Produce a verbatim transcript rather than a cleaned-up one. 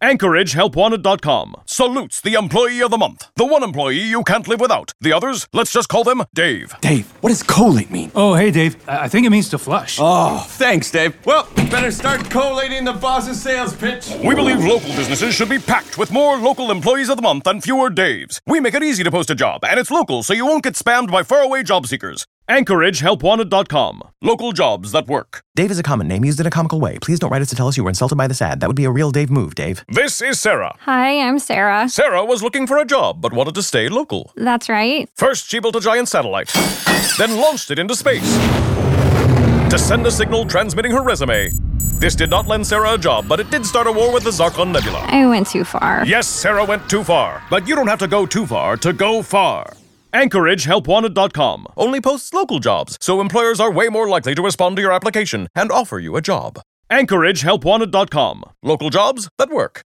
Anchorage Help Wanted dot com salutes the employee of the month. The one employee you can't live without. The others, let's just call them Dave. Dave, what does collate mean? Oh, hey, Dave. I I think it means to flush. Oh, thanks, Dave. Well, better start collating the boss's sales pitch. We believe local businesses should be packed with more local employees of the month and fewer Daves. We make it easy to post a job, and it's local, so you won't get spammed by faraway job seekers. Anchorage Help Wanted dot com. Local jobs that work. Dave is a common name used in a comical way. Please don't write us to tell us you were insulted by this ad. That would be a real Dave move, Dave. This is Sarah. Hi, I'm Sarah. Sarah was looking for a job, but wanted to stay local. That's right. First, she built a giant satellite, then launched it into space to send a signal transmitting her resume. This did not lend Sarah a job, but it did start a war with the Zarkon Nebula. I went too far. Yes, Sarah went too far, but you don't have to go too far to go far. Anchorage Help Wanted dot com only posts local jobs, so employers are way more likely to respond to your application and offer you a job. Anchorage Help Wanted dot com. Local jobs that work.